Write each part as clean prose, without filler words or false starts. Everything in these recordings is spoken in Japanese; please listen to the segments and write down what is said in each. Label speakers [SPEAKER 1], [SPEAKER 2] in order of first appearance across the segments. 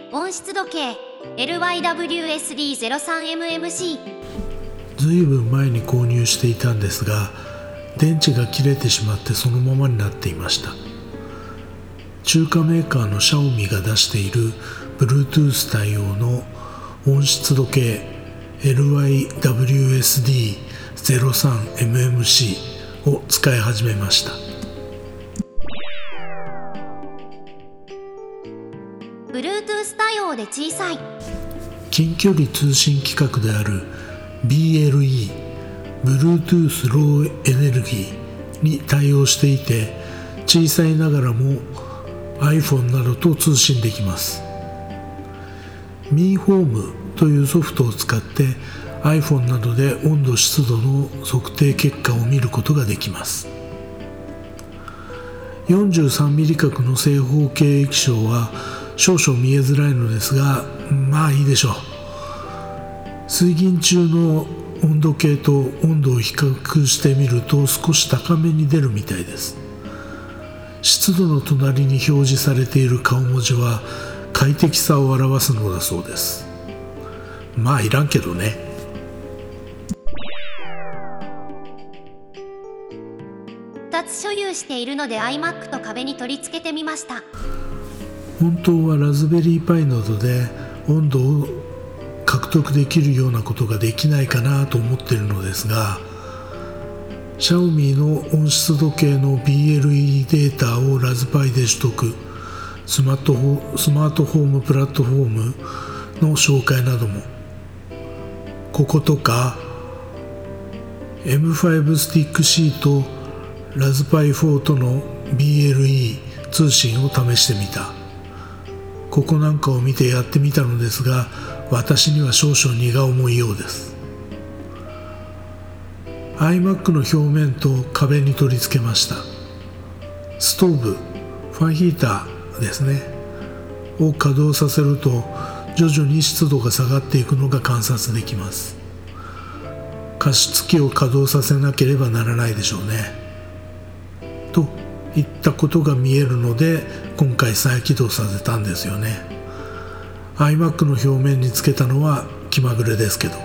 [SPEAKER 1] 温湿度計 LYWSD03mmC。
[SPEAKER 2] ずいぶん前に購入していたんですが、電池が切れてしまってそのままになっていました。中華メーカーのシャオミが出している Bluetooth 対応の温湿度計 LYWSD03mmC を使い始めました。
[SPEAKER 1] Bluetooth 対応で小さい。
[SPEAKER 2] 近距離通信規格である BLE Bluetooth Low Energy に対応していて、小さいながらも iPhone などと通信できます。Mi Home というソフトを使って iPhone などで温度湿度の測定結果を見ることができます。43ミリ角の正方形液晶は少々見えづらいのですが、まあいいでしょう。水銀中の温度計と温度を比較してみると少し高めに出るみたいです。湿度の隣に表示されている顔文字は快適さを表すのだそうです。まあいらんけどね。
[SPEAKER 1] 2つ所有しているので iMac と壁に取り付けてみました。
[SPEAKER 2] 本当はラズベリーパイなどで温度を獲得できるようなことができないかなと思っているのですが、シャオミの温湿度計の BLE データをラズパイで取得、スマートフォームプラットフォームの紹介なども、こことか M5 スティック C とラズパイ4との BLE 通信を試してみた。ここなんかを見てやってみたのですが、私には少々荷が重いようです。 iMac の表面と壁に取り付けました。ストーブ、ファンヒーターですねを稼働させると徐々に湿度が下がっていくのが観察できます。加湿器を稼働させなければならないでしょうねといったことが見えるので、今回再起動させたんですよね。 iMac の表面につけたのは気まぐれですけど、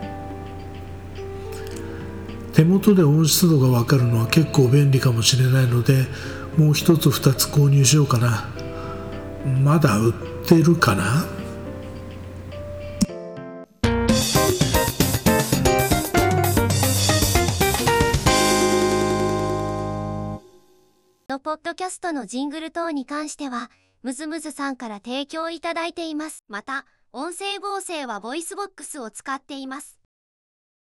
[SPEAKER 2] 手元で温湿度が分かるのは結構便利かもしれないので、もう一つ二つ購入しようかな。まだ売ってるかな。
[SPEAKER 1] ポッドキャストのジングル等に関してはムズムズさんから提供いただいています。また音声合成はボイスボックスを使っています。